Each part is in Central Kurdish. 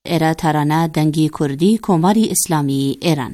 ایرا ترانه دنگی کردی کماری اسلامی ایران.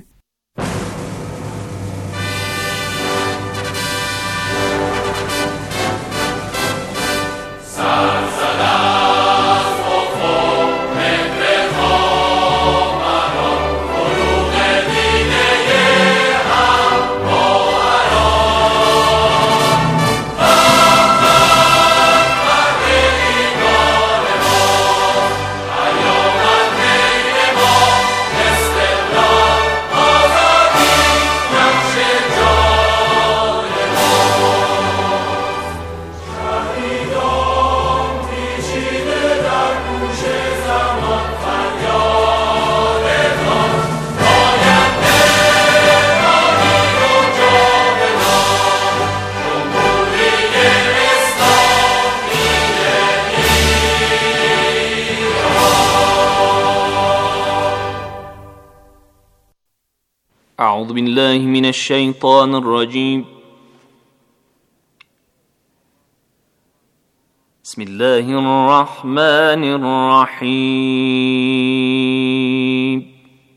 أعوذ بالله من الشيطان الرجيم. بسم الله الرحمن الرحيم.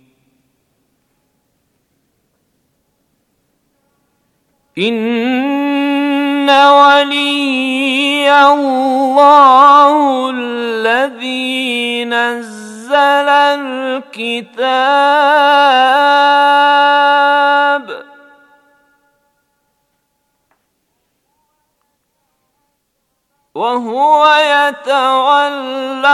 إن ولي الله الذي نزل الكتاب وهو يتولى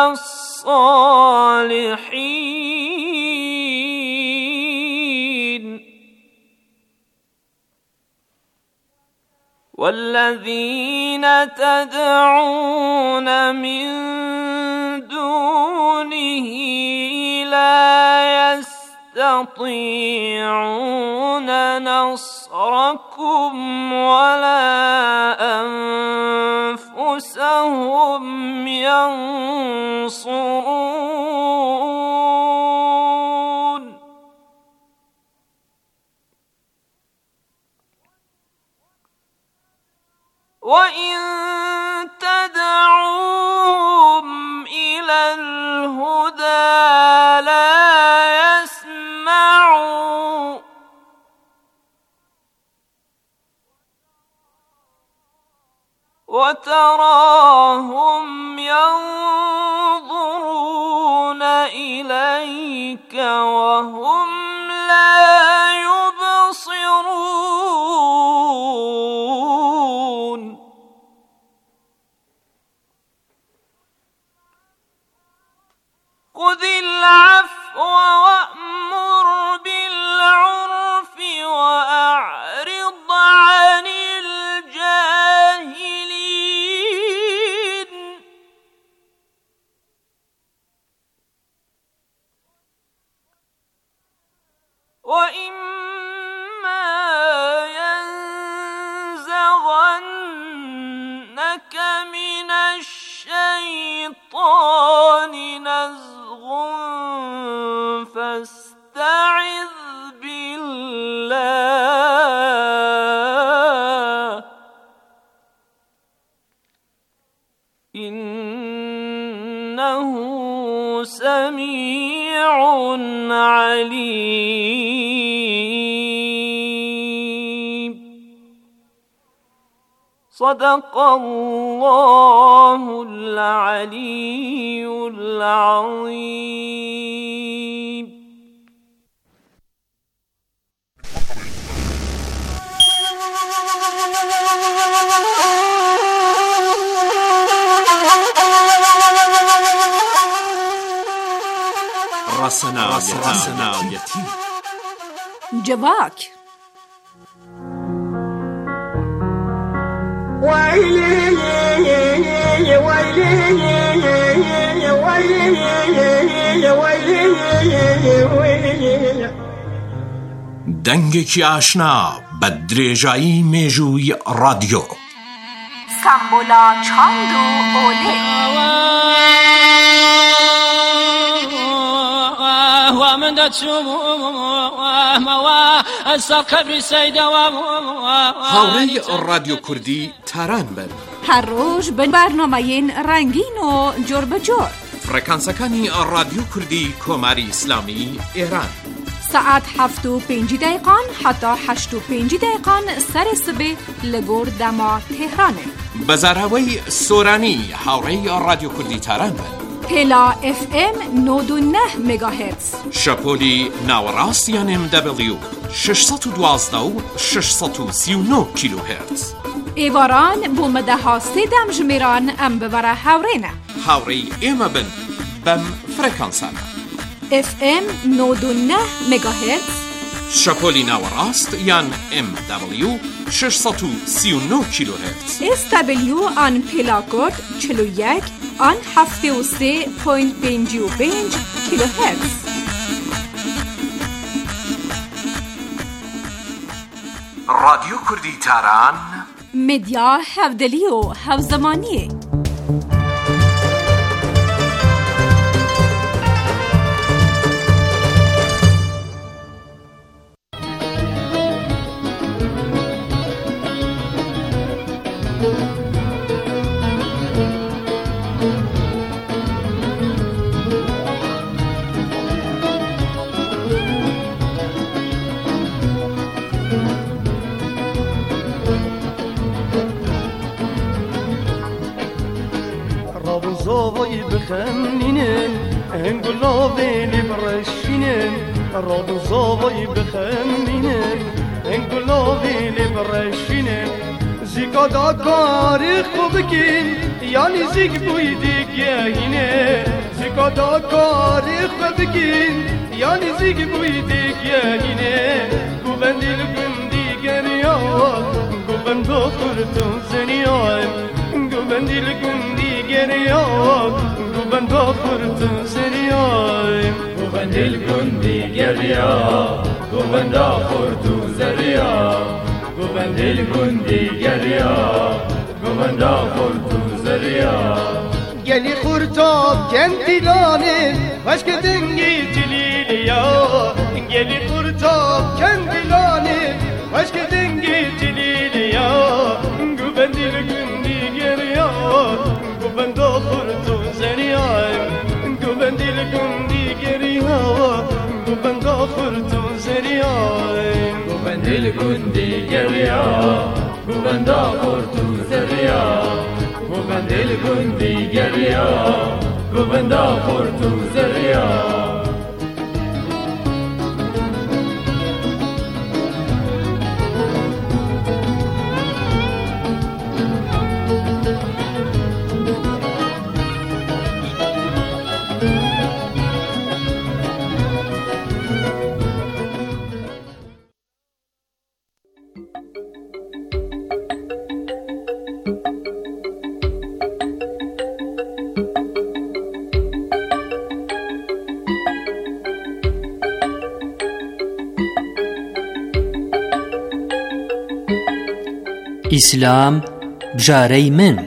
الصالحين والذين تدعون من دونه لا يستطيعون نصركم ولا أنفسهم ينصرون. وإن تدعوهم إلى الهدى لا يسمعوا وتراهم ينظرون إليك وهم لا يبصرون. خذ العفو وأمر بالعرف وأعرض عن الجاهلين. وإما ينزغنك من الشيطان نزغ فاستعذ بالله إنه سميع عليم. صدق الله العلي العظيم. رسنايتي جواك دەنگێکی ئاشنا بە درێژایی مێژووی رادیۆ. سامبولا چاند و ئۆلێ ومن هاوڕێی رادیۆ کوردی تاران بن. هەر ڕۆژ بە بەرنامەیەن ڕەنگین و جۆر بەجۆر. فرکانسەکانی رادیو کوردی کۆماری ئیسلامی ئێران. ساعت 7:05 حتا 8:05 سر سبێ لە گۆر دەما تێهرانê. بەزاراوەی سۆرانی هاوڕێی رادیو کوردی تاران بن. پێلا FM 99 مگاهرتز. شەپۆلی ناوەڕاست یان MW 612 و 639 کیلوهرتز. ئێواران بۆ مەدەها سێدەم ژمێران ئەم ببەرە هاوڕێنە. هاوڕێی ئێمە بن بەم فرەکانسانە. FM 99 مگاهرتز. شەپۆلی ناوەڕاست یان MW 639 کیلوهرتز. SW آن پێلاکۆد 41 آن 73.55 کیلوهرتز. رادیو کوردی تاران مدیا هەودەلی و هەوزەمانیە. زاوی بخمینن انگلابی برشینن راب زاوی بخمینن انگلابی برشینن زیکادا کاری خوب کن یعنی زیک بوی دیگهینه زیکادا کاری خوب کن یعنی زیک بوی دیگهینه گوبندیل گندی گریا گوبند خورتون زنیایم گوبندیل گندی گوبندا خورتون زریای گوبندیل گندی گریا گوبندا خورتون زریا گوبندیل گندی گریا گوبندا خورتون زریا گلی خورتاب کندیلانه وشک دنگی جلیلیا گلی خورتاب کندیلانه وشک دنگی جلیلیا گوبندیل گندی گریا گوبندا خورتون زریایم گوبندیل گندی گریا گوبندا خورتون زریایم گوبندیل گندی گریا گوبندا خورتون زریا گوبندیل گندی گریا گوبندا خورتون زریا ئیسلام بژارەی من.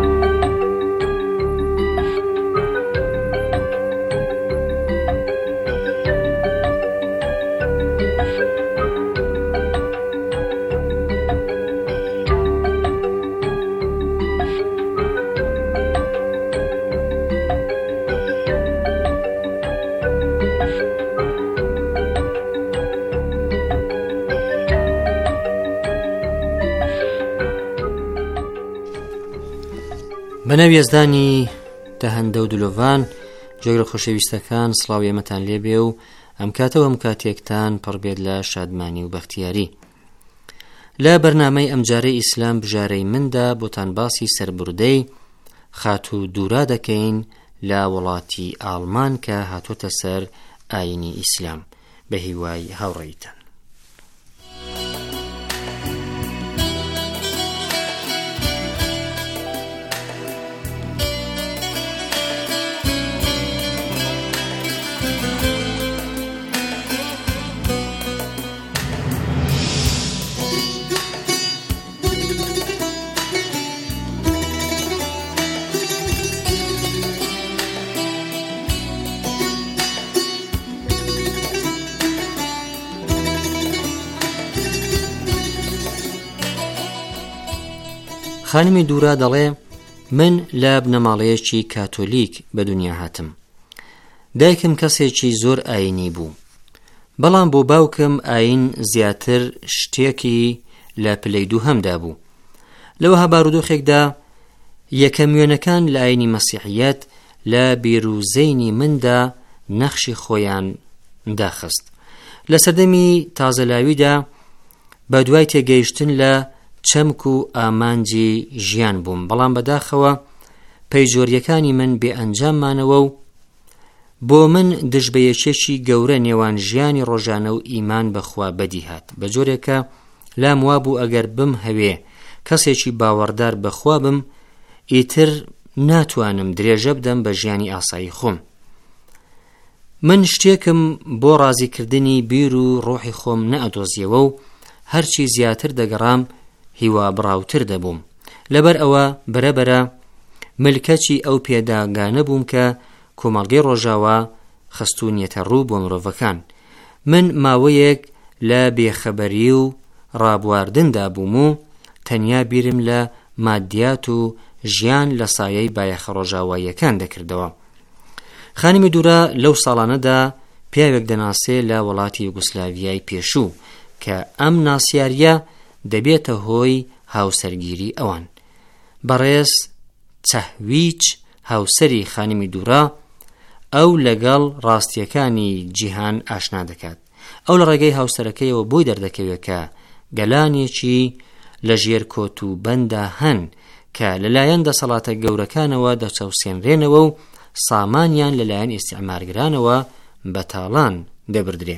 بەناوی یەزدانی دەهەندە و دلۆڤان جۆگرە خۆشەویستەکان سڵاو ئێمەتان لێبێ و ئەم کاتەوە ئەم کاتێکتان پڕبێت لە شادمانی و بەختیاری. لە بەرنامەی ئەمجارەی ئیسلام بژارەی مندا بۆتان باسی سەربوردەی خات و دوورا دەکەین لە وڵاتی ئاڵمان کە هاتوۆتە سەر ئاینی ئیسلام بە هیوای هاوڕێیتان. خانمی دوورا دەڵێ من لە بنەماڵەیەکی کاتۆلیک بە دنیا هاتم. دایکم کەسێکی زۆر ئاینی بوو، بەڵام بۆ باوکم ئاین زیاتر شتێکی لە پلەی دووهەمدا بوو. لەوە بارودۆخێکدا یەکەمیێنەکان لە ئاینی مەسیحیەت لە بیرروزەینی مندا نەخشی خۆیان داخست. لە سەردەمی تازەلاویدا بە دوای تێگەیشتن لە چەمک و ئامانجی ژیان بووم، بەڵام بەداخەوە پەیجۆریەکانی من بێ ئەنجاممانەوە و بۆ من دژبەیەکێکی گەورە نێوان ژیانی ڕۆژانە و ئیمان بەخوا بەدی هات. بە جۆرێکە لام وا بوو ئەگەر بم هەوێ کەسێکی باوەڕدار بەخوا بم، ئیتر ناتوانم درێژە بدەم بە ژیانی ئاسایی خۆم. من شتێکم بۆ ڕازیکردنی بیر و ڕۆحی خۆم نەئەدۆزیەوە و هەرچی زیاتر دەگەڕام هیوا بڕاوتر دەبووم. لەبەر ئەوە بەرەبەرە ملکەچی ئەو پێداگانە بووم کە کۆمەڵگەی ڕۆژاوا خستوونیەتە ڕوو بۆ مرۆڤەکان. من ماوەیەک لە بێخەبەری و ڕابواردندا بووم و تەنیا بیرم لە مادیات و ژیان لە سایەی بایەخە ڕۆژاواییەکان دەکردەوە. خانمی دوورە لەو ساڵانەدا پیاوێک دەناسێ لە وڵاتی یوگۆسلاڤیای پێشوو کە ئەم ناسیاریە دەبێتە هۆی هاوسەرگیری ئەوان. بەڕێز چەهویچ هاوسەری خانمی دوورە ئەو لەگەڵ ڕاستیەکانی جیهان ئاشنا دەکات. ئەو لە ڕێگەی هاوسەرەکەیەوە بۆی دەردەکەوێت کە گەلانێکی لە ژێر کۆت و بەندا هەن کە لەلایەن دەسەڵاتە گەورەکانەوە دەچەوسێنرێنەوە و سامانیان لەلایەن ئیستیعمارگرانەوە بەتاڵان دەبردرێ.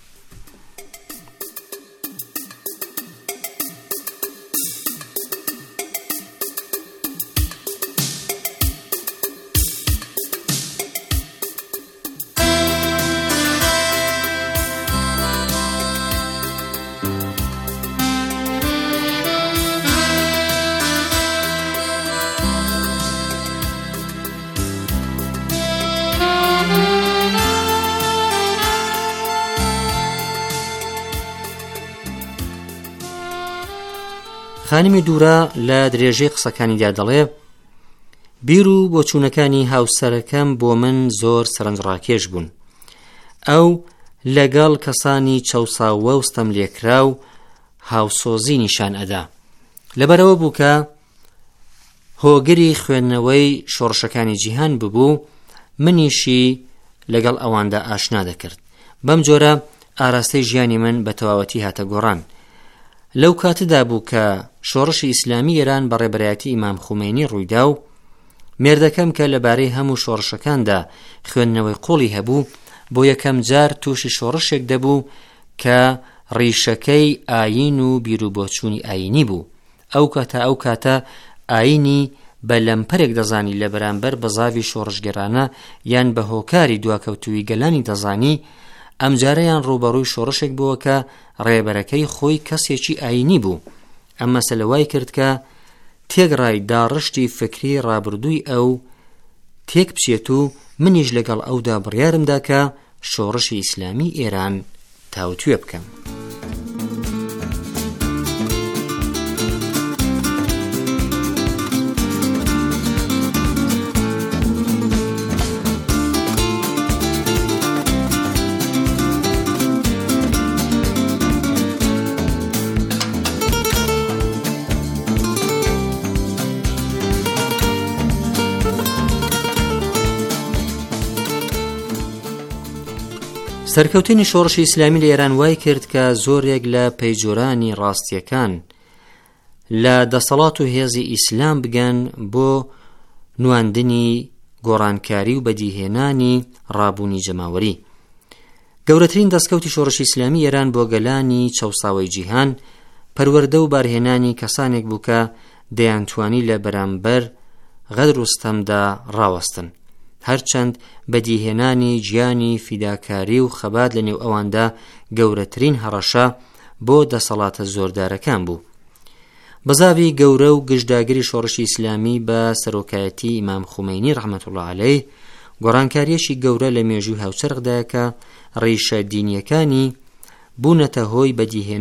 خانمی دوورە لە درێژەی قسەکانیدا دەڵێ بیر و بۆچوونەکانی هاوسەرەکەم بۆ من زۆر سەرنجڕاکێش بوون. ئەو لەگەڵ کەسانی چەوساوە و ستەم لێکرا و هاوسۆزی نیشان ئەدا. لەبەرەوە بوو کە هۆگری خوێندنەوەی شۆڕشەکانی جیهان ببوو، منیشی لەگەڵ ئەواندا ئاشنا دەکرد. بەم جۆرە ئاراستەی ژیانی من بە تەواوەتی هاتە گۆڕان. لەو کاتەدا بوو کە شۆڕشی ئیسلامی ئێران بە ڕێبەرایەتی ئیمام خومینی ڕوویدا و مێردەکەم کە لەبارەی هەموو شۆڕشەکاندا خوێندنەوەی قوڵی هەبوو بۆ یەکەم جار تووشی شۆڕشێک دەبوو کە ڕیشەکەی ئاین و بیرروبۆچوونی ئاینی بوو. ئەو کاتە ئاینی بە لەمپەرێک دەزانی لە بەرامبەر بەزاوی شۆڕشگەرانە یان بە هۆکاری دواکەوتووی گەلانی دەزانی. ئەمجارەیان ڕوبەڕووی شۆڕشێک بووە کە ڕێبەرەکەی خۆی کەسێکی ئاینی بوو. ئەم مەسەلە وای کرد کە تێگڕای داڕشتی فکری ڕابردووی ئەو تێک بچێت و منیش لەگەڵ ئەودا بڕیارمدا کە شۆڕشی ئیسلامی ئێران تاوتوێ بکەم. سەرکەوتنی شۆڕشی ئیسلامی لە ئێران وای کرد کە زۆرێک لە پەیجۆرانی ڕاستیەکان لە دەسەڵات و هێزی ئیسلام بگەن بۆ نواندنی گۆڕانکاری و بەدیهێنانی ڕابوونی جەماوەری. گەورەترین دەستکەوتی شۆڕشی ئیسلامی ئێران بۆ گەلانی چەوساوەی جیهان پەروەردە و بارهێنانی کەسانێک بوو کە دەیانتوانی لە بەرامبەر غەدر و ستەمدا ڕاوەستن، هەرچەند بەدیهێنانی گیانی فیداکاری و خەبات لە نێو ئەواندا گەورەترین هەڕەشە بۆ دەسەڵاتە زۆردارەکان بوو. بەزاوی گەورە و گشتداگیری شۆڕشی ئیسلامی بە سەرۆکایەتی ئیمام خومینی ڕەحمەتوڵڵاه عەلەیه گۆڕانکاریەکی گەورە لە مێژووی هاوچەرخدایە کە ڕیشە دینیەکانی بوونەتە هۆی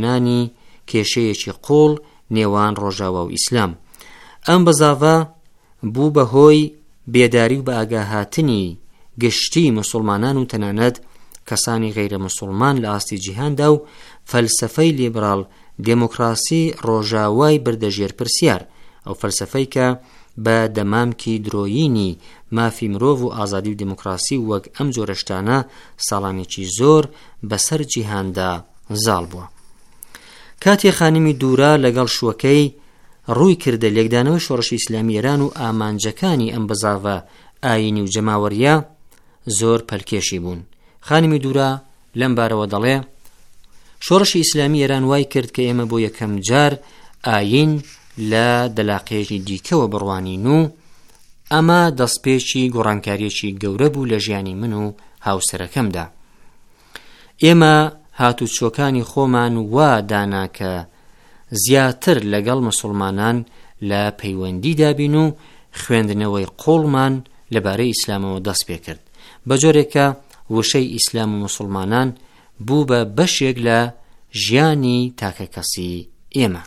بەدیهێنانی کێشەیەکی قوڵ نێوان ڕۆژاوا و ئیسلام. ئەم بەزاوە بوو بەهۆی بێداری و بە ئاگاهاتنی گشتی مسلمانان و تەنانەت کەسانی غەیرە مسلمان لە ئاستی جیهاندا و فەلسەفەی لیبرال دموکراسی ڕۆژاوای بردەژێر پرسیار، ئەو فەلسەفەی کە بە دەمامکی درۆیینی مافی مرۆڤ و ئازادی و دموکراسی وەک ئەم جۆرە شتانە ساڵانێکی زۆر بەسەر جیهاندا زاڵ بووە. کاتێ خانمی دوورە لەگەڵ شووەکەی ڕووی کردە لێکدانەوەی شۆڕشی ئیسلامی ئێران و ئامانجەکانی ئەم بزاڤە ئاینی و جەماوەریە زۆر پەلکێشی بوون. خانمی دوورە لەم بارەوە دەڵێ شۆڕشی ئیسلامی ئێران وای کرد کە ئێمە بۆ یەکەم جار ئاین لە دەلاقەیەکی دیکەوە بڕوانین و ئەمە دەستپێکی گۆڕانکاریەکی گەورە بوو لە ژیانی من و هاوسەرەکەمدا. ئێمە هاتوچۆکانی خۆمان وا دانا کە زیاتر لەگەڵ مسلمانان لە پەیوەندی دابین و خوێندنەوەی قوڵمان لەبارەی ئیسلامەوە دەست پێ کرد، بە جۆرێکە وشەی ئیسلام و مسلمانان بوو بە بەشێک لە ژیانی تاکە کەسی ئێمە.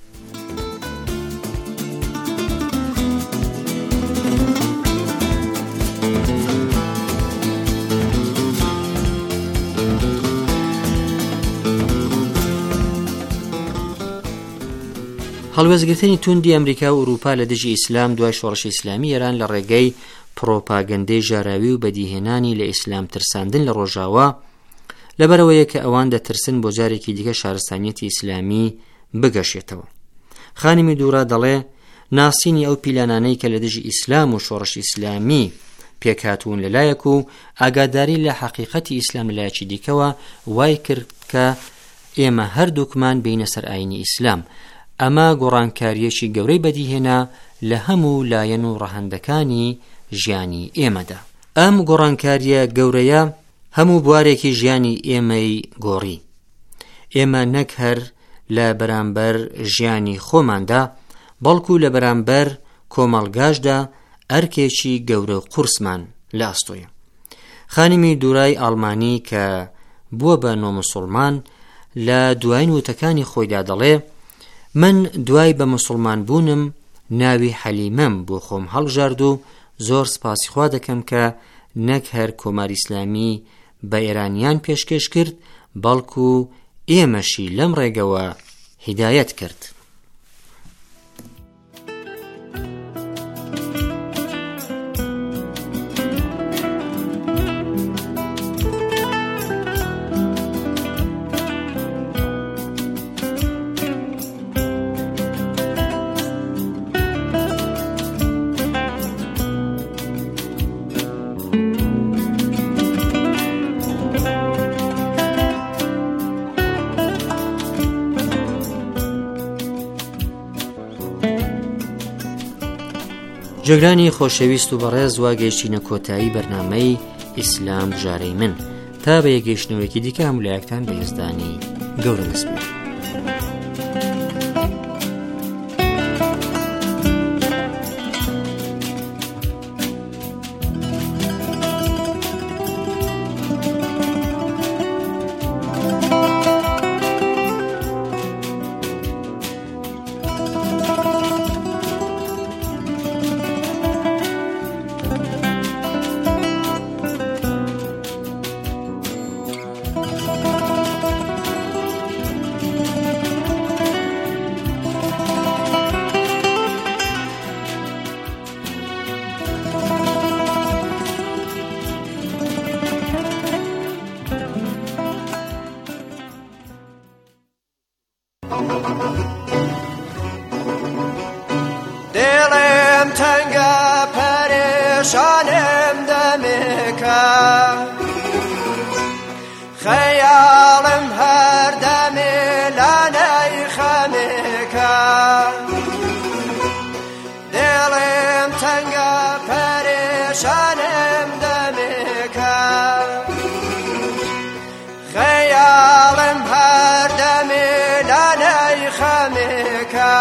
هەڵوێزگرتنی توندی ئەمریکا و ئوروپا لە دژی ئیسلام دوای شۆڕشی ئیسلامی ئێران لە ڕێگەی پرۆپاگەندەی ژاراوی و بەدیهێنانی لە ئیسلام ترساندن لە ڕۆژاوە لەبەرەوەیە کە ئەوان دەترسن بۆ جارێکی دیکە شارستانیەتی ئیسلامی بگەشێتەوە. خانمی دوورە دەڵێ ناسینی ئەو پیلانانەی کە لە دژی ئیسلام و شۆڕشی ئیسلامی پێکهاتوون لەلایەک و ئاگاداری لە حەقیقەتی ئیسلام لەلایەکی دیکەوە وای کرد کە ئێمە هەردووکمان بینە سەر ئاینی ئیسلام. ئەمە گۆڕانکاریەکی گەورەی بەدیهێنا لە هەموو لایەن و ڕەهەندەکانی ژیانی ئێمەدا. ئەم گۆڕانکاریە گەورەیە هەموو بوارێکی ژیانی ئێمەی گۆڕی. ئێمە نەک هەر لە بەرامبەر ژیانی خۆماندا بەڵکو لە بەرامبەر کۆمەڵگاشدا ئەرکێکی گەورە و قورسمان لە ئەستۆیە. خانمی دوورای ئاڵمانی کە بووە بە نۆمسڵمان لە دوایین وتەکانی خۆیدا دەڵێ من دوای بە مسلمان بوونم ناوی حەلیمەم بۆ خۆم هەڵژارد و زۆر سپاسیخوا دەکەم کە نەک هەر کۆماری ئیسلامی بە ئێرانیان پێشکەش کرد بەڵکو ئێمەشی لەم ڕێگەوە هیدایەت کرد. جێگرانی خۆشەویست و بەڕێز واگەیشتینە کۆتایی بەرنامەی ئیسلام ژارەی من تا بە یەکگەیشتنەوەیەکی دیکە هەمولایەکتان بە هێزدانی گەورە دەسپێن. دلم تنگه پریشانم دمکه خیالم هر دمی لانه خمکه دلم تنگه پریشانم دمکه خیالم هر دمی لانه خمکه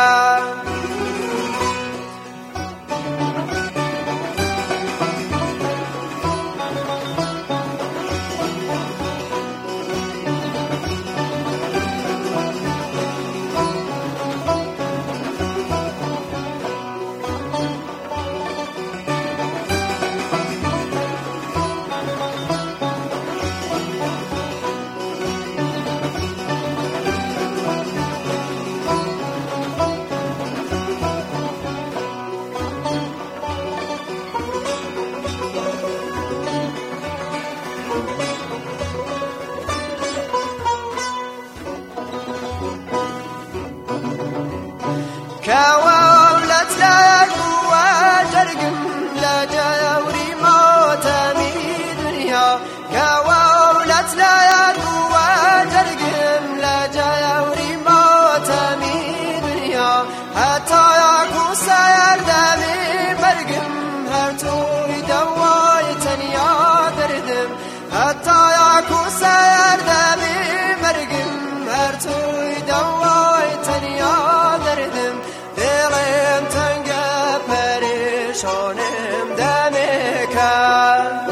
دنيا كولت لا يدوى جرقم لا جاوري موتمي دنيا حتى يكون سير دمي برقم هرتوي دواي تنيا دردم حتى يكون سير دمي برقم هرتوي دواي تنيا دردم دلم تنقى پریشانم دمکم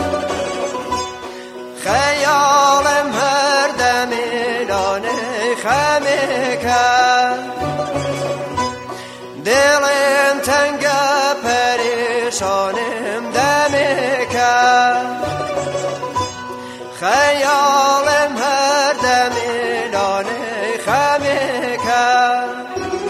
خیالم هر دمی لانه خمکم دلم تنقى پریشانم دمکم خیالم هر دمی لانه خمکم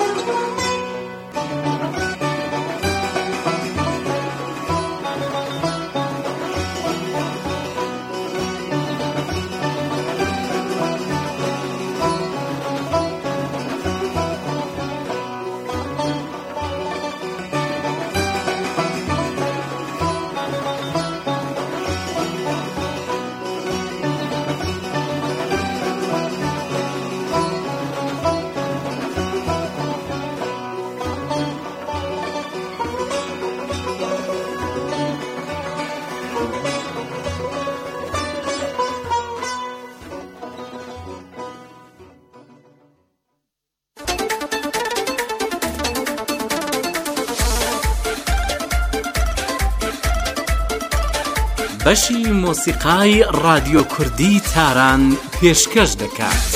بەشی مۆسیقای رادیۆ کوردی تاران پێشکەش دەکات.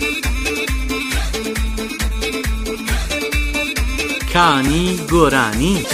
کانی گۆرانی.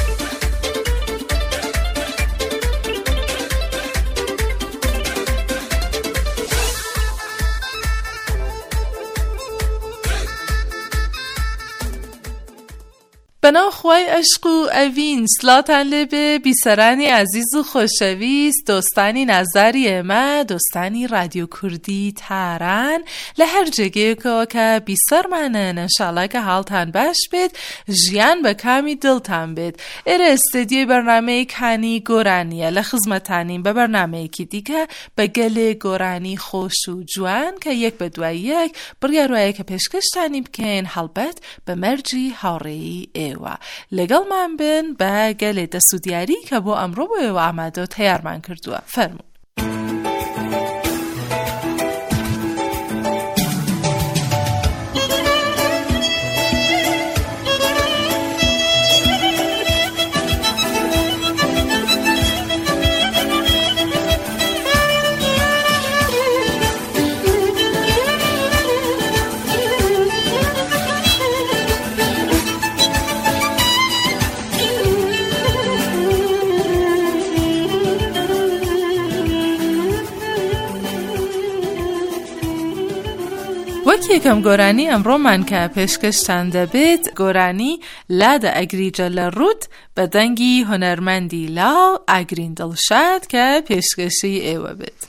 بەناوخوای عشق و ئەڤین سڵاتان لێبێ بیسەرانی عەزیز و خۆشەویست دۆستانی نازداری ئێمە دۆستانی رادیۆ کوردی تاران لە هەر جێگەیەکەوە کە بیسەرمانە ئینشاڵڵا کە حاڵتان باش بێت ژیان بە کامی دڵتان بێت. ئێرە ئستدیۆی بەرنامەی کانی گۆرانیە لە خزمەتانین بە بەرنامەیەکی دیکە بە گەلێ گۆرانی خۆش و جوان کە یەک بە دوای یەک بڕیاروایە کە پێشکەشتانی بکەین هەڵبەت بە مەرجی هاوڕێی ئێوە. لەگەڵمان بن بە گەلێ دەست و دیاری کە بۆ ئەمڕۆ بۆ ئێوە ئامادە و تەیارمان کردووە. فەرموو. وەک یەکەم گۆرانی ئەمڕۆمان کە پێشکەشتان دەبێت گۆرانی لادە ئەگریجە لە ڕوت بە دەنگی هونەرمەندی لاو ئاگرین دڵشاد کە پێشکەشی ئێوە بێت.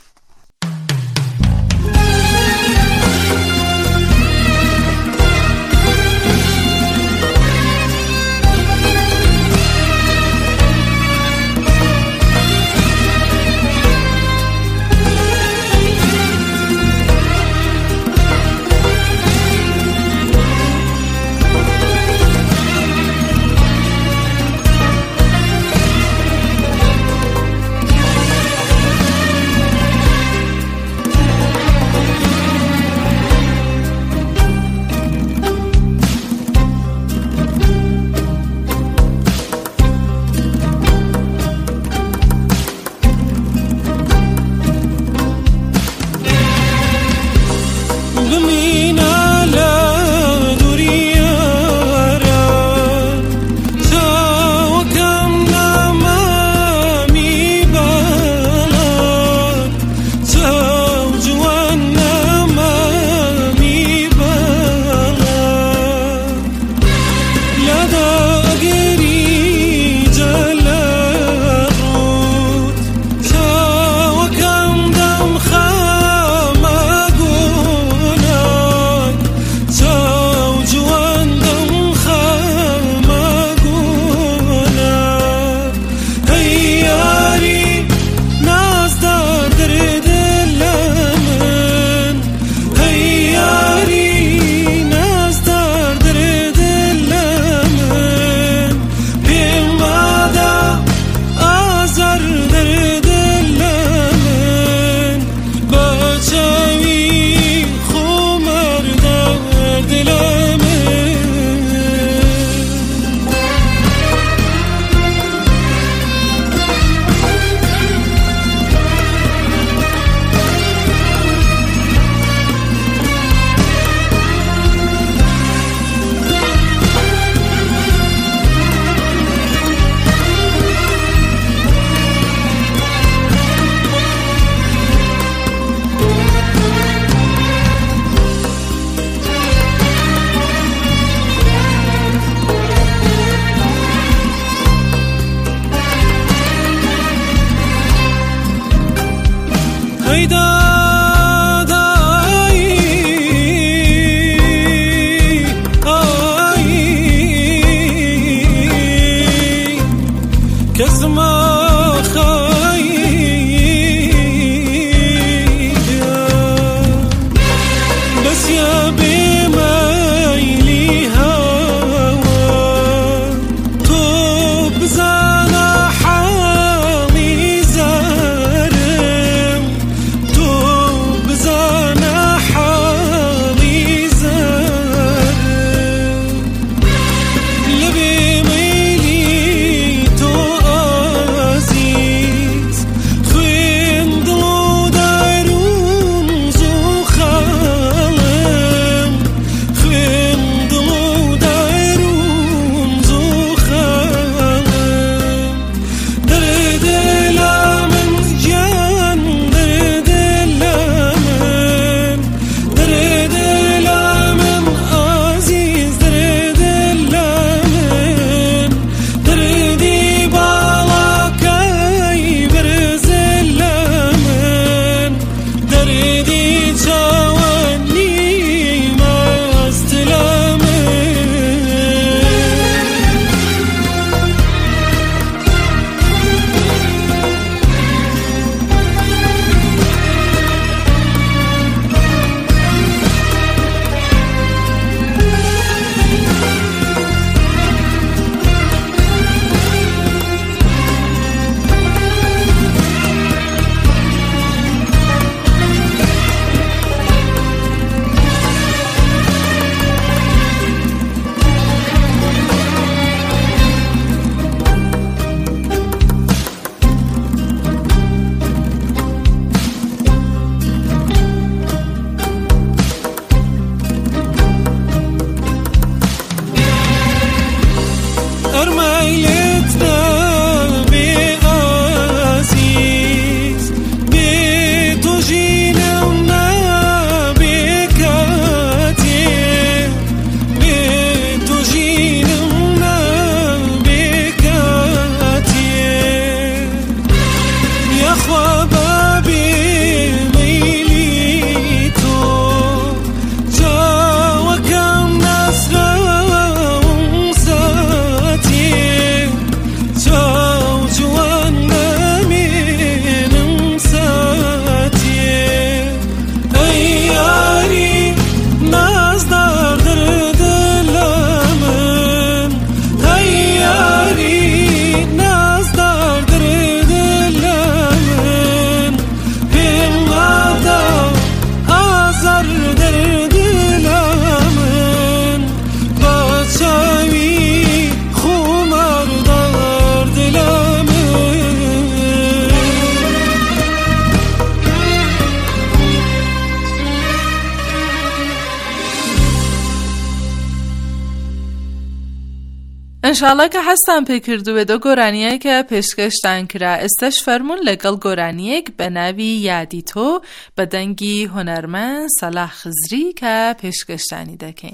انشاءالله کە هەستان پێ کردووێتە گۆرانیەکە پێشکەشتان کرا. ئێستش فەرموون لەگەڵ گۆرانیەک بە ناوی یادی تۆ بە دەنگی هونەرمەند سەلاح خزری کە پێشکەشتانی دەکەین.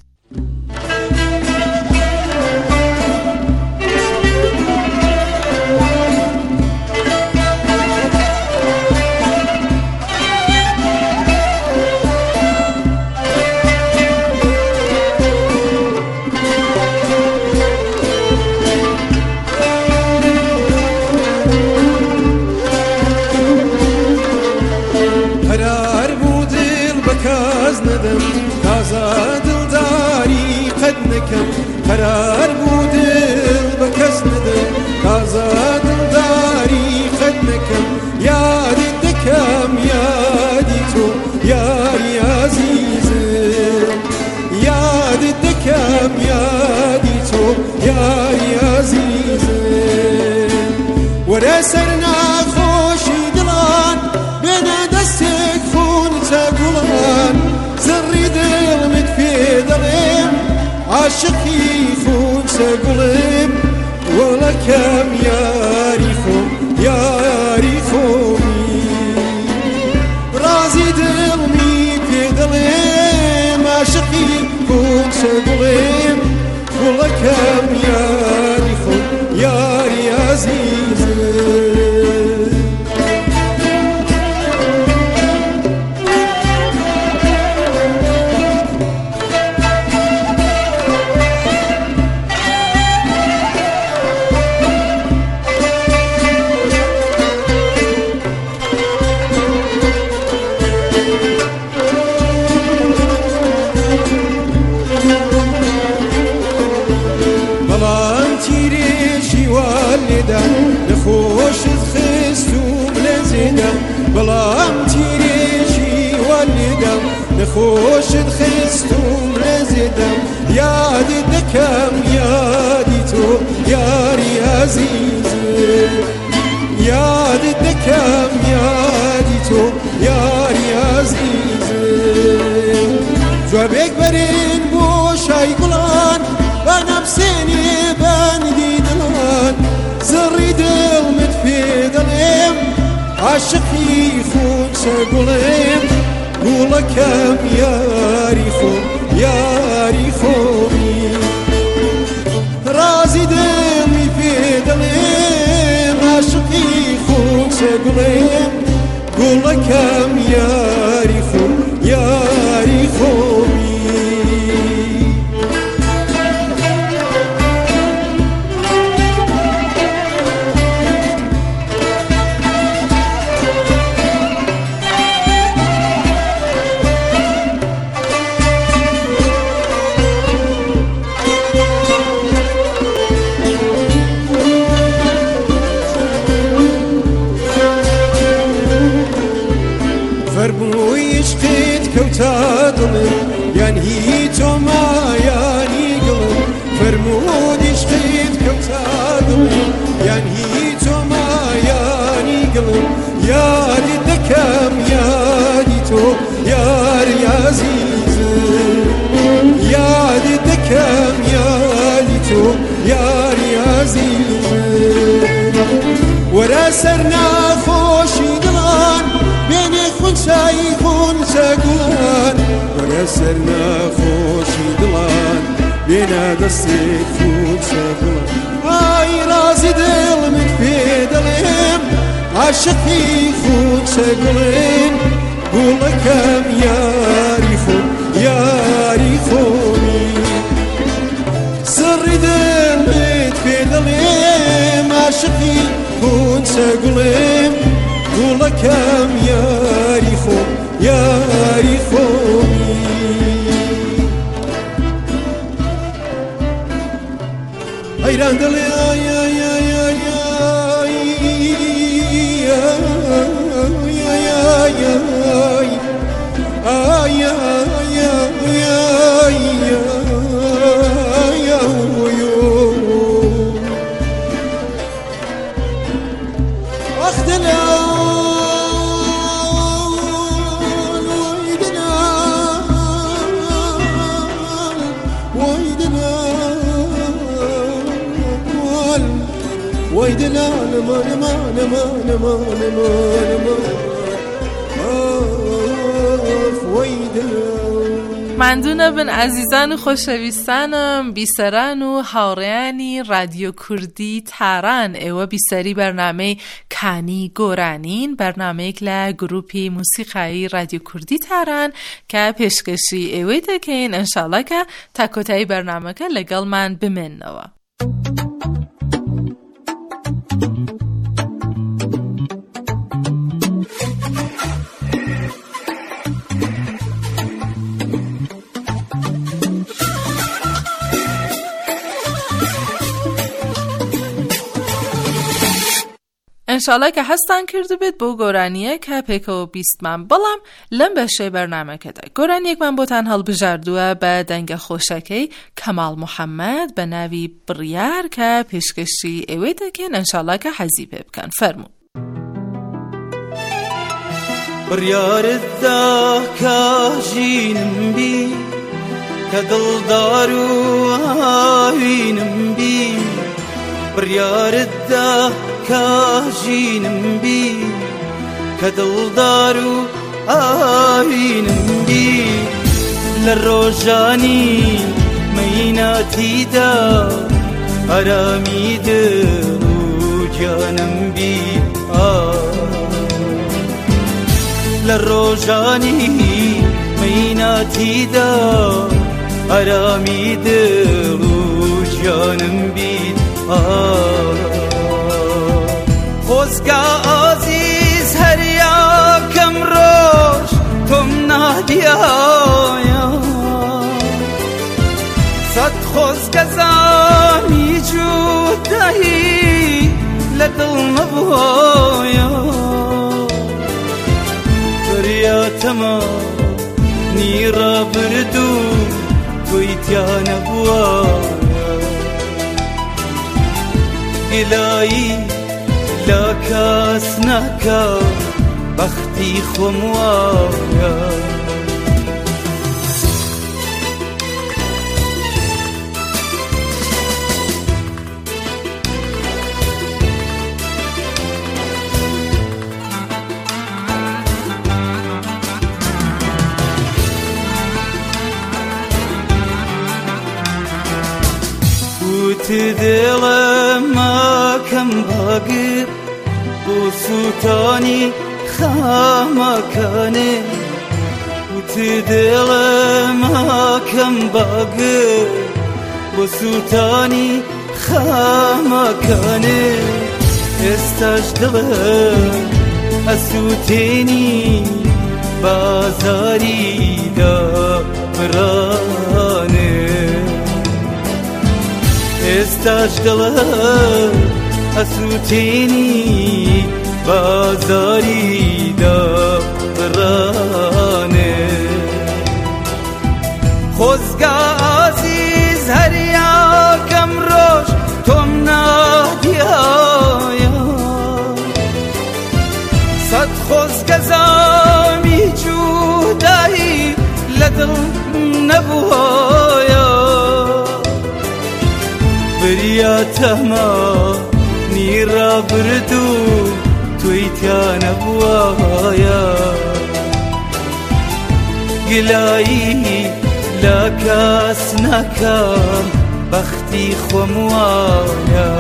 قرار بود به کس ندم آزاد داری خد نکم یادی دکم یادی تو یاری عزیزم یادی دکم یادی تو یاری عزیزم وره سر نخوشی دلان بین دستک خون تگلان زری دلمت پی دلم عاشقی خون سگلم ولا کم یاری خومی رازی دلمی پی دلم عاشقی خون سگلم ولا کم یاری عزیزم نخوشت خستوم لزدم بلام تیریشی والدم نخوشت خستوم لزدم یادی دکم یادی تو یاری عزیزم یادی دکم یادی تو یاری عزیزم جوابک برین بوشای گلان و نفسینی بندی دلان زری دلمت پی دلم عاشقی خون سگلم گولکم یاری خومی رازی دلمی پی دلم عاشقی خون سگلم گولکم یاری خومی یان هی تو ما یانی گلم فرمودیش خیت کمتادم یان هی تو ما یانی گلم یادی دکم یادی تو یاری عزیزم یادی دکم یادی تو یاری عزیزم ورا سر نخوشی دلان بین خونسای گلان ورا سر نخوشی دلان بین دستی خونسا گلان آی رازی دلمت پی دلم عاشقی خونسا گلن گلکم یاری خومی سری دلمت پی دلم عاشقی خونسا گلن گلکم یاری خومی حیران دلی آی آی آی آی امان امان امان امان امان امان مندونە بن ئازیزان و خۆشەویستانم بیسەران و هاوڕێیانی رادیۆ کوردی تاران. ئێوە بیسەری بەرنامەی کانی گۆرانین، بەرنامەیەک لە گروپی موسیقایی رادیۆ کوردی تاران کە پێشکەشی ئێوەی دەکەین. ئەنشاڵڵا کە تا کۆتایی بەرنامەکە لەگەڵمان بمێننەوە. ئەنشاڵڵا کە هەستان کردو بێت بۆ گۆرانیە کە پێکەوە بیستمان، بەڵام لەم بەشەی بەرنامەکەدا گۆرانیەکمان بۆتان هەڵبژاردووە بە دەنگە خۆشەکەی کەماڵ محەممەد بە ناوی بڕیار کە پێشکەشی ئێوەی دەکەن. ئەنشاڵڵا کە حەزی پێ بکەن. فەرموو. بڕیارت دا کاژینم بی کە دڵدار و هاوینم بی، بڕیارت دا کاژینم بی کە دڵدار و ئاوینم بی، لە ڕۆژانی مەیناتیدا ئارامی دڵ و گیانم بی، لە ڕۆژانی مەیناتیدا ئارامی دڵ و گیانم بی. خۆزگا ئازیز هەریا کەم ڕۆژ تۆم نادیایە، سەد خۆزگە زانی جودایی لە دڵ نەبووایە، بڕیاتەمانی ڕابردوو تۆی تیا نەبووایە، گلایی لا کەس ناکە بەختی خۆم وایە. دڵم ماکەم باگر بۆ سووتانی خامەکانێ، دڵم ماکەم باگر بۆ سووتانی خامەکانێ، ئێستاش دڵم ئەسووتێنی بازاریدا بڕانێ، ئێستاش دڵم ئەسووتێنی بازاریدا بڕانێ، خۆزگا ئازیز هەریا کەم ڕۆژ تۆم نادیایە، سەد خۆزگە زامی جودایی لە دڵ نەبووایە، بریاتەمانی ڕابردوو تۆی تیا نەبووایە، گلایی لا کەس ناکەم بەختی خۆم وایە.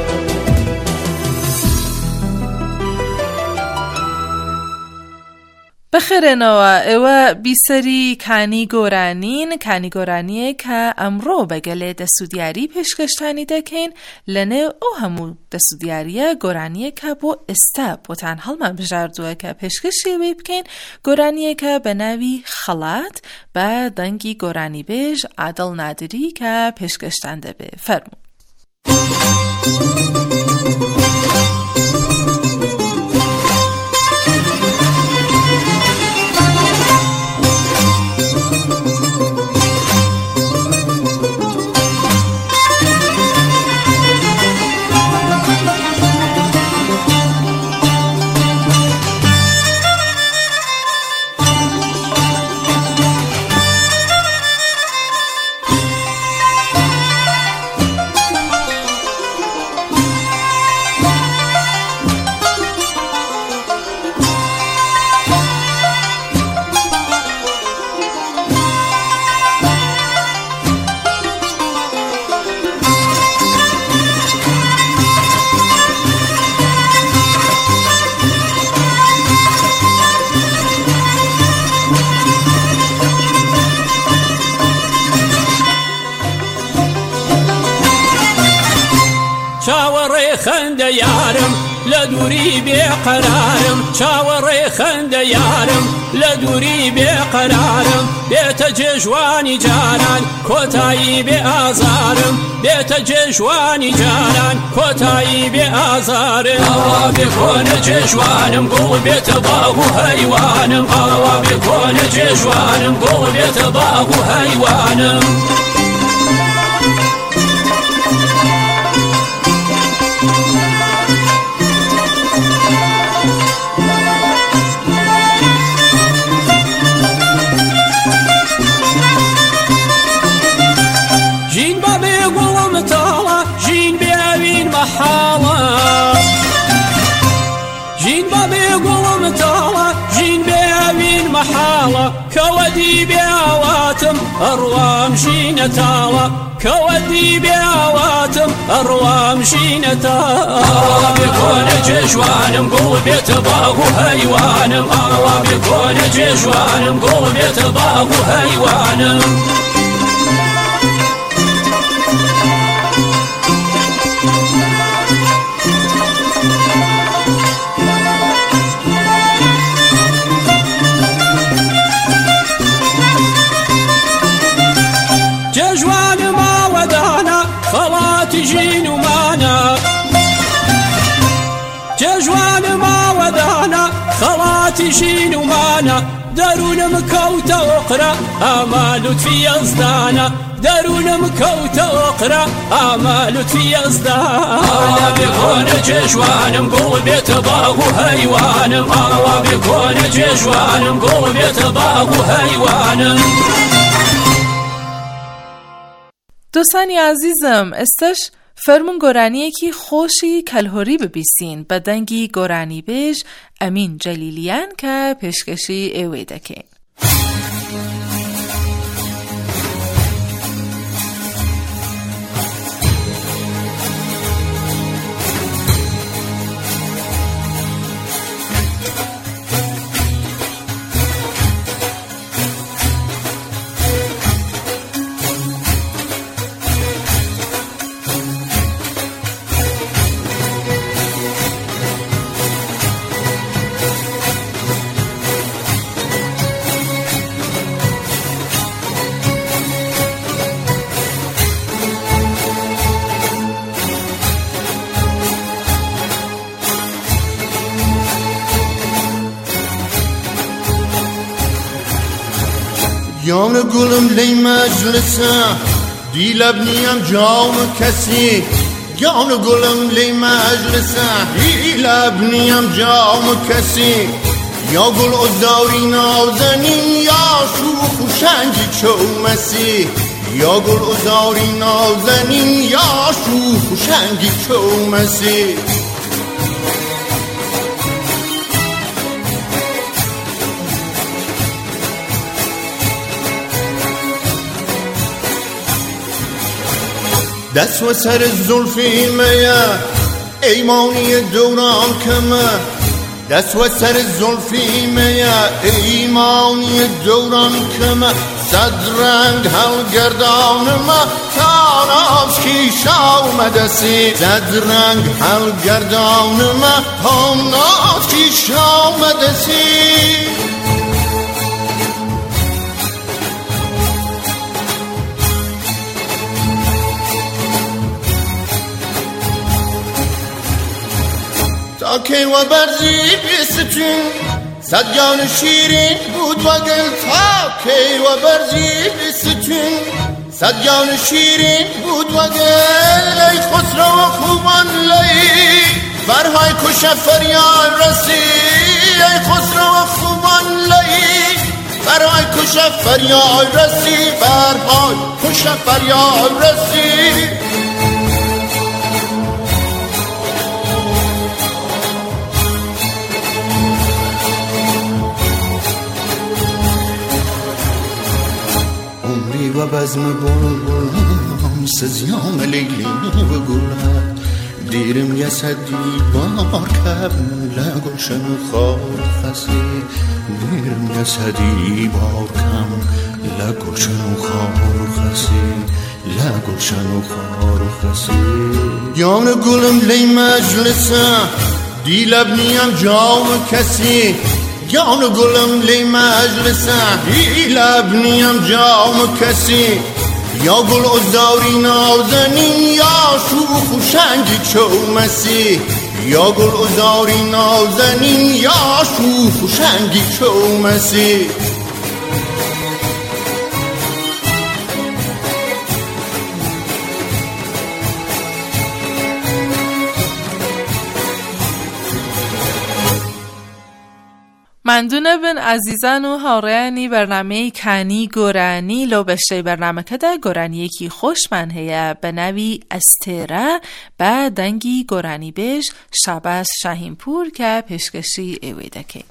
بخێرێنەوە ئێوە بیسەری کانی گۆرانین، کانی گۆرانیە کە ئەمڕۆ بەگەلێ دەسوودیاری پێشکەشتانی دەکەین. لەنێو ئەو هەموو دەسوودیاریە گۆرانیەکە بۆ ئێستا بۆتان هەڵمان بژاردووە کە پێشکەشیەوەی بکەین، گۆرانیەکە بە ناوی خەڵات بە دەنگی گۆرانی بێژ عادڵ نادری کە پێشکەشتان دەبێ. فەرموو. چاوەڕێ خەندە یارم لە دووری بێقەرارم چاوەڕێ خەندە یارم لە دووری بێقەرارم بێتە جێژوانی جاران کۆتایی بێ ئازارم بێتە جێژوانی جاران کۆتایی بێ ئازارم ئاوا بێ کۆنە جێژوانم گوڵ بێتە باغ و هەیوانم ئاوا بێ کۆنە جێژوانم گوڵ بێتە باغ و هەیوانم محاڵە کەوەدی بێواتم ئەڕوام ژینە تاڵە کەوەدی بێواتم ئەڕوام ژینە تاڵە بێ کۆنە جێژوانم گوڵ بێتە باغ و هەیوانم ئاوا بێ کۆنە جێژوانم گوڵ بێتە باغ و هەیوانم خەڵاتی ژینومانە دەروونم کەوتە ئۆقرە ئامالوتفی یەزدانە دەروونم کەوتە ئۆقرە ئامالوتفی یەزدانە بێ کۆنە جێژوانم گوڵ بێتە باغ و هەیوانم ئاوا بێ کۆنە جێژوانم گوڵ بێتە باغ و هەیوانم دۆستانی عزیزم ئێستش فەرمون گۆرانیەکی خۆشی کەلهۆری ببیستین بە دەنگی گۆرانی بێژ ئەمین جەلیلیان کە پێشکەشی ئێوەی دەکەین. یان گلم لی مجلسه دیلب نیم جام کسی یان گلم لی مجلسه دیلب نیم جام کسی یا گل ازداری نازنین یا شوخ و شنگی چومسی یا گل ازداری نازنین یا شوخ و شنگی چومسی دست و سر زلفی میه ایمانی دوران کمه دست و سر زلفی میه ایمانی دوران کمه صد رنگ هل گردانمه تاناز کیش آمده سی صد رنگ هل گردانمه تاناز کیش آمده سی تا که و برزی بیستون صد جان شیرین بود و گل تا که و برزی بیستون صد جان شیرین بود و گل ای خسرو و خوبان لی برهای کش فریاد رسی ای خسرو و خوبان لی برهای کش فریاد رسی برهای کش فریاد رسی و بزم بلبلم سزیام لیلی و گلم دیرم یه صدی بار کم لگلشن خار خسی دیرم یه صدی بار کم لگلشن خار خسی لا گلشن و خار و خسی یان گلم لی مجلسه دی لبنیم جام کسی یان گلم لی مجلسه دی لبنیم جام کسی یا گل ازاری نازنین یا شوخ و شنگی چومسی یا گل ازاری نازنین یا شوخ و شنگی چومسی مندونه بن عزیزان و هاڕێیانی بەرنامەی کانی گۆرانی لەو بەشەی بەرنامەکەدا گۆرانیەکی خۆشمان هەیە بە ناوی ئەستێرە بە دەنگی گۆرانی بێژ شاباس شاهینپور کە پێشکەشی ئێوەی دەکەین.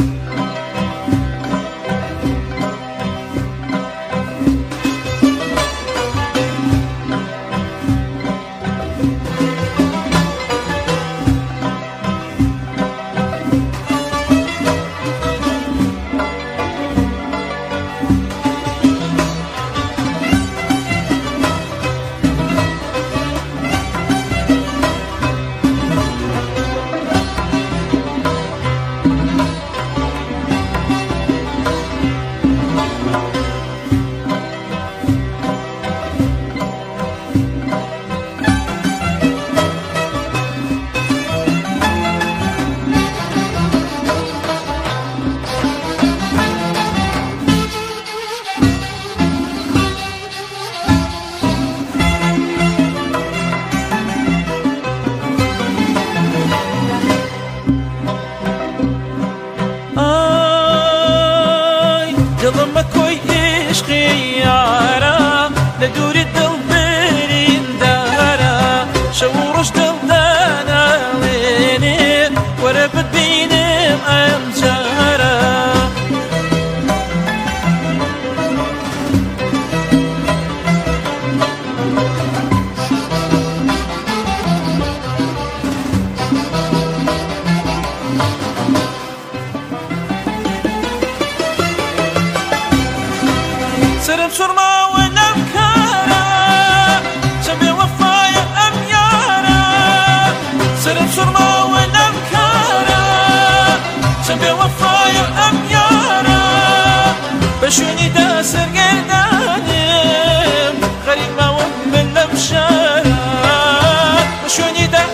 بشوني دا سرگردانم غريب ما ومن لمشارا بشوني دا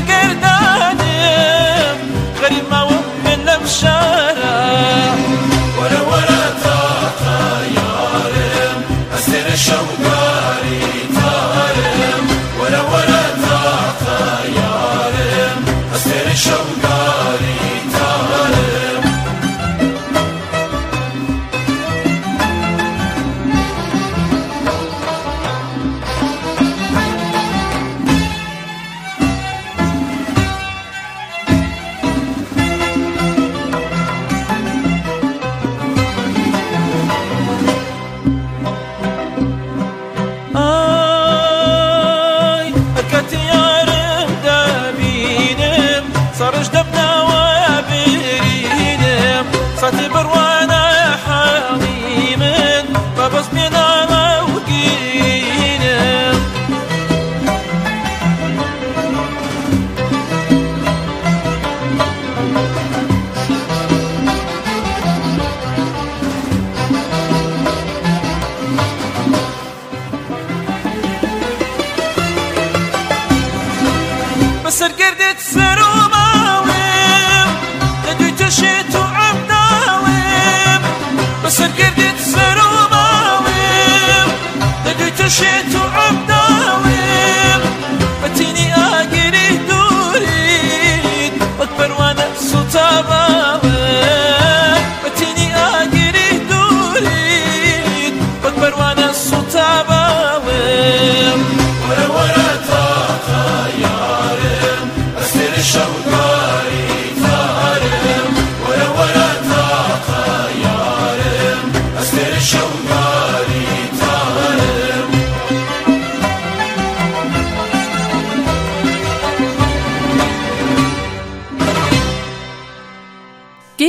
سرگردانم غريب ما ومن لمشارا ورا ورا طاقة يارم أستر شوقاري تارم ورا ورا طاقة يارم أستر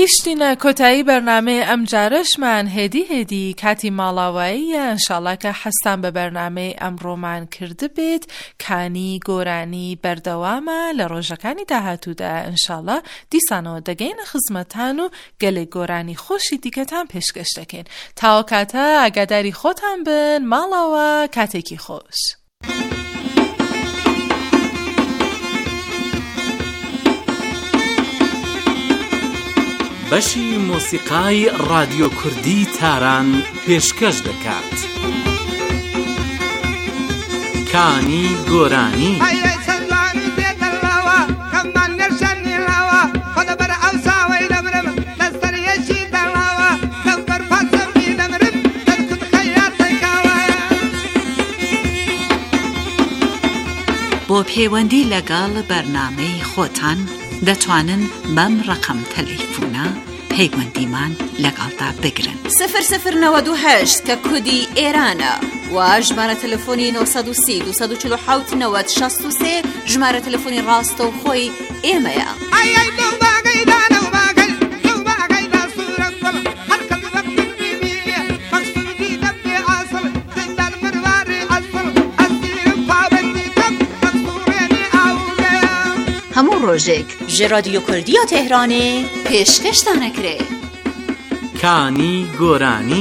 گەیشتینە کۆتایی بەرنامەی ئەم جارەشمان هێدی کاتی ماڵاواییە. ئینشاڵڵا کە حەستان بە بەرنامەی ئەمڕۆمان کرده بێت کانی گۆرانی بەردەوامە لە ڕۆژەکانی داهاتوودا. ئینشاڵڵا دیسانەوە دەگەینە خزمەتان و گەلێک گۆرانی خۆشی دیکەتان پێشکەش دەکەین. تاوە کاتە ئاگاداری خۆتان بن. ماڵەوە کاتێکی خۆش. بەشی مۆسیقای رادیۆ کوردی تاران پێشکەش دەکات. کانی گۆرانی. بۆ پەیوەندی لەگەڵ بەرنامەی خۆتان دەتوانن بەم ڕقم تەلەیفۆنە پەیوەندیمان لەگەڵدا بگرن. 0098 کە کودی ئێرانە و ژمارە تەلەفۆنی 930 247 90 63 ژمارە تەلەفۆنی ڕاستەوخۆی ئێمەیە. هەموو ڕۆژێک ژێ رادیۆ کوردیە تێهرانێ پێشکەشتانەکرێ. کانی گۆرانی.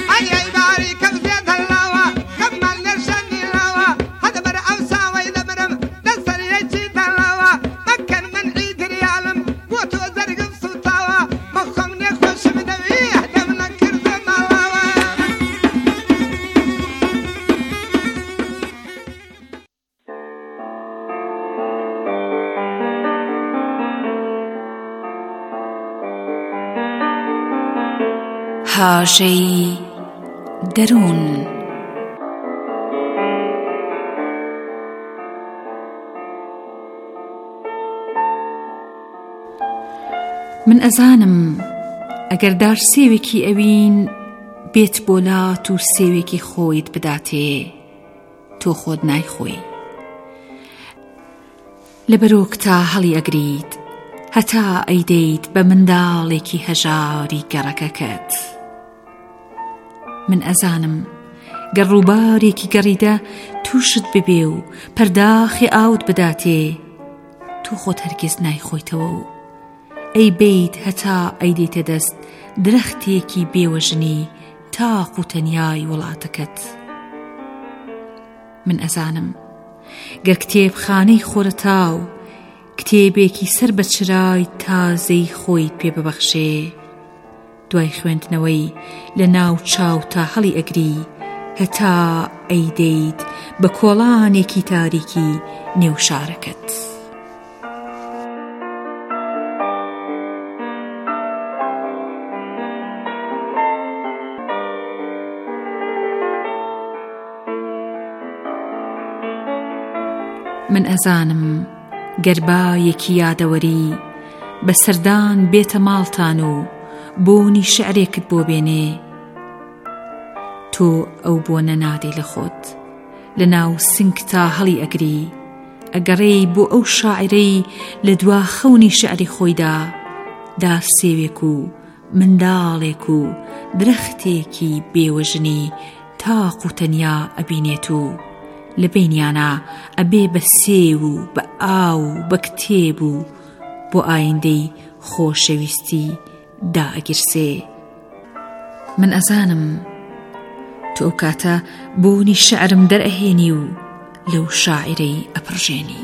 هاژەی دەروون. من ئەزانم ئەگەر دار سێوێکی ئەوین بێت بۆلات و سێوێکی خۆیت بداتێ تۆ خۆت نایخۆی. لەبەرۆک تا هەڵی ئەگریت هەتا ئەیدەیت بە منداڵێکی هەژاری گەڕەکەکەت. من ئەزانم گەڕ ڕووبارێکی گەڕیدە تووشت ببێ و پەرداخی ئاوت بداتێ تۆ خۆت هەرگیز نایخۆیتەوە و ئەی بیت هەتا ئەیدەیتە دەست درەختێکی بێوەژنی تاق و تەنیای وڵاتەکەت. من ئەزانم گەر کتێبخانەی خۆرەتاو کتێبێکی سەر بە چرای تازەی خۆیت پێ ببەخشێ دوای خوێندنەوەی لە ناو چاو تا هەڵی ئەگری هەتا ئەیدەیت بە کۆڵانێکی تاریکی نێو شارەکەت. من ئەزانم گەربایەکی یادەوەری بە سەردان بێتە ماڵتان و بۆنی شعرێکت بۆ بێنێ تۆ ئەو بۆنە نادەی لە خۆت لە ناو سنگ تا هەڵی ئەگری ئەگەڕێی بۆ ئەو شاعرەی لە دوا خەونی شعری خۆیدا دار سێوێک و منداڵێک و درەختێکی بێوەژنی تاق و تەنیا ئەبینێت و لە بینیانە ئەبێ بە سێو و بە ئاو و بە کتێب و بۆ ئایندەی خۆشەویستی دائەگیرسێ. من ئەزانم تۆ ئەو کاتە بۆنی شعرم دەرئەهێنی و لەو شاعرەی ئەپڕژێنی.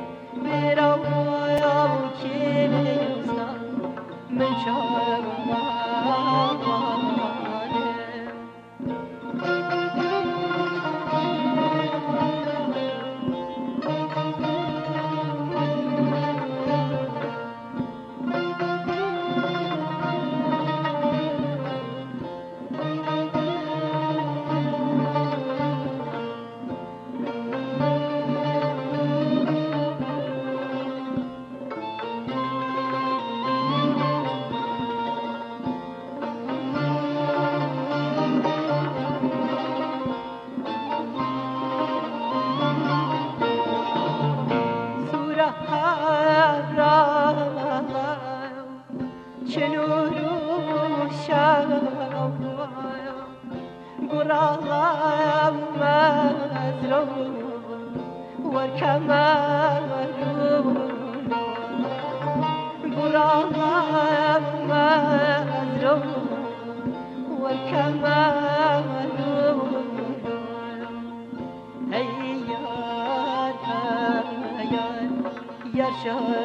من قرام مزروب والكمال قرام مزروب والكمال أيان يا شهر